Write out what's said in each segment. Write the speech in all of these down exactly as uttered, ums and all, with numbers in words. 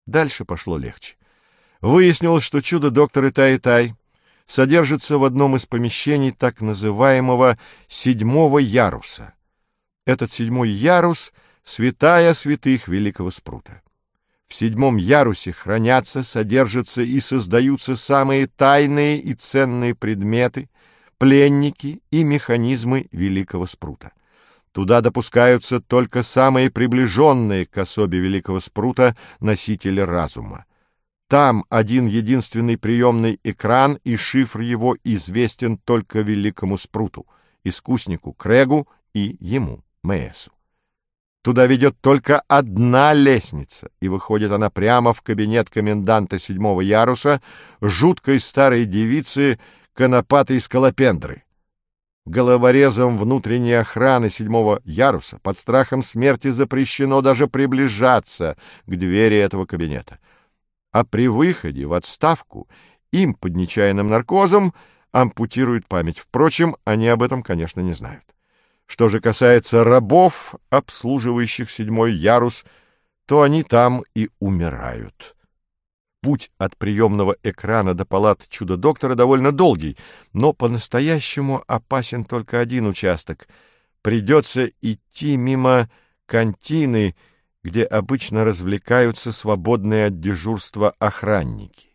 Дальше пошло легче. Выяснилось, что чудо-доктор Итай-Итай содержится в одном из помещений так называемого седьмого яруса. Этот седьмой ярус — святая святых Великого Спрута. В седьмом ярусе хранятся, содержатся и создаются самые тайные и ценные предметы, пленники и механизмы Великого Спрута. Туда допускаются только самые приближенные к особе Великого Спрута носители разума. Там один единственный приемный экран, и шифр его известен только Великому Спруту, искуснику Крэгу и ему, Мээсу. Туда ведет только одна лестница, и выходит она прямо в кабинет коменданта седьмого яруса, жуткой старой девицы Конопатой Скалопендры. Головорезам внутренней охраны седьмого яруса под страхом смерти запрещено даже приближаться к двери этого кабинета. А при выходе в отставку им под нечаянным наркозом ампутируют память. Впрочем, они об этом, конечно, не знают. Что же касается рабов, обслуживающих седьмой ярус, то они там и умирают. Путь от приемного экрана до палат чудо-доктора довольно долгий, но по-настоящему опасен только один участок. Придется идти мимо кантины, где обычно развлекаются свободные от дежурства охранники.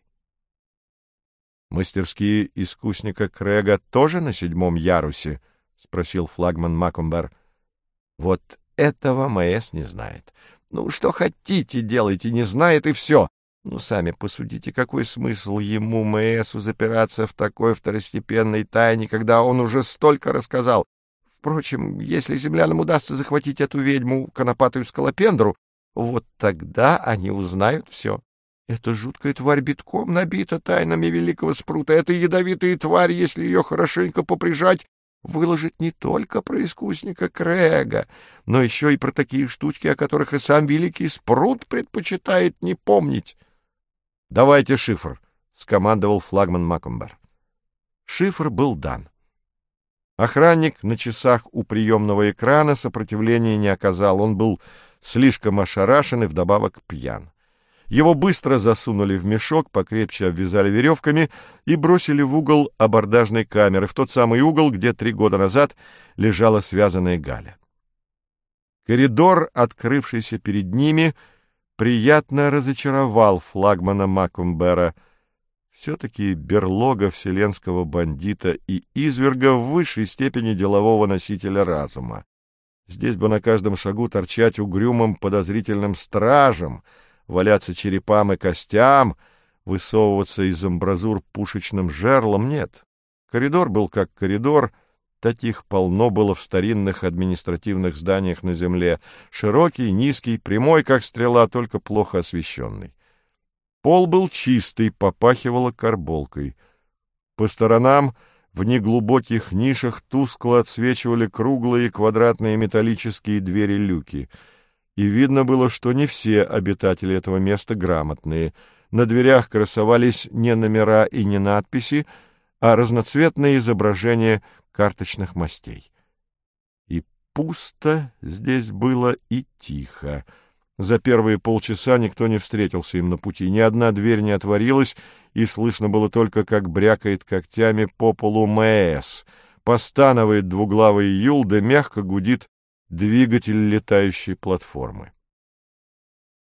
«Мастерские искусника Крэга тоже на седьмом ярусе?» — спросил флагман Макумбер. «Вот этого Мээс не знает. Ну, что хотите, делайте, не знает, и все. Ну, сами посудите, какой смысл ему, Мээсу, запираться в такой второстепенной тайне, когда он уже столько рассказал. Впрочем, если землянам удастся захватить эту ведьму, Конопатую Скалопендру, вот тогда они узнают все. Эта жуткая тварь битком набита тайнами Великого Спрута. Эта ядовитая тварь, если ее хорошенько поприжать, выложит не только про искусника Крэга, но еще и про такие штучки, о которых и сам Великий Спрут предпочитает не помнить. — Давайте шифр, — скомандовал флагман Макумбер. Шифр был дан. Охранник на часах у приемного экрана сопротивления не оказал. Он был слишком ошарашен и вдобавок пьян. Его быстро засунули в мешок, покрепче обвязали веревками и бросили в угол абордажной камеры, в тот самый угол, где три года назад лежала связанная Галя. Коридор, открывшийся перед ними, приятно разочаровал флагмана Макумбера. Все-таки берлога вселенского бандита и изверга в высшей степени делового носителя разума. Здесь бы на каждом шагу торчать угрюмым подозрительным стражем, валяться черепам и костям, высовываться из амбразур пушечным жерлом — нет. Коридор был как коридор, таких полно было в старинных административных зданиях на земле, широкий, низкий, прямой, как стрела, только плохо освещенный. Пол был чистый, попахивало карболкой. По сторонам в неглубоких нишах тускло отсвечивали круглые квадратные металлические двери-люки. И видно было, что не все обитатели этого места грамотные. На дверях красовались не номера и не надписи, а разноцветные изображения карточных мастей. И пусто здесь было, и тихо. За первые полчаса никто не встретился им на пути, ни одна дверь не отворилась, и слышно было только, как брякает когтями по полу Мээс, постанывает двуглавый юл, да мягко гудит двигатель летающей платформы.